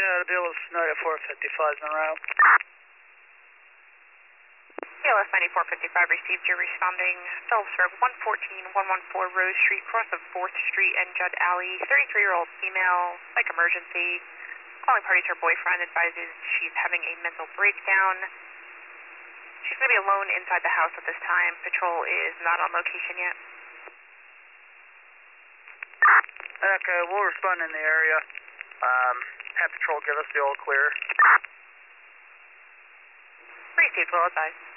BLS 9455 en route. BLS 9455 received you responding Phillips Road 114 Rose Street, cross of 4th Street and Judd Alley. 33-year-old female, psych emergency. Calling parties her boyfriend advises she's having a mental breakdown. She's going to be alone inside the house at this time. Patrol is not on location yet. Okay, we'll respond in the area. Have patrol give us the all clear. Received, well advised.